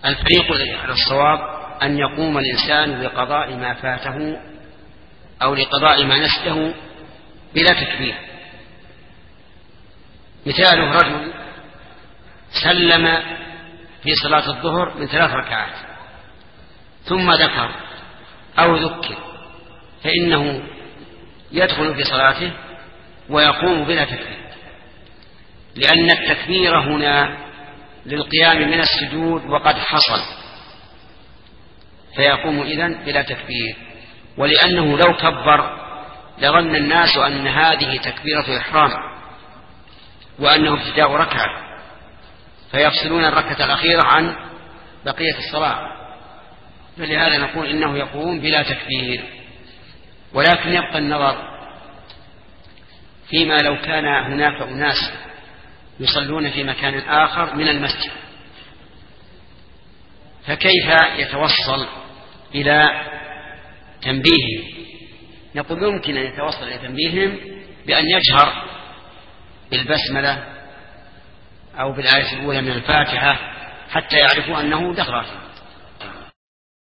الفريق على الصواب أن يقوم الإنسان لقضاء ما فاته أو لقضاء ما نسته بلا تكبير. مثاله رجل سلم في صلاة الظهر من 3 ركعات ثم ذكر أو ذكر، فإنه يدخل في صلاته ويقوم بلا تكبير، لأن التكبير هنا للقيام من السجود وقد حصل، فيقوم إذن بلا تكبير. ولأنه لو كبر لظن الناس أن هذه تكبيرة إحرام وأنه ابتداء ركعة، فيفصلون الركعة الأخيرة عن بقية الصلاة، فلهذا نقول إنه يقوم بلا تكبير. ولكن يبقى النظر فيما لو كان هناك أناس يصلون في مكان آخر من المسجد، فكيف يتوصل إلى تنبيههم؟ نقول يمكن أن يتوصل إلى تنبيههم بأن يجهر بالبسملة أو بالآية الأولى من الفاتحة حتى يعرفوا أنه دخل.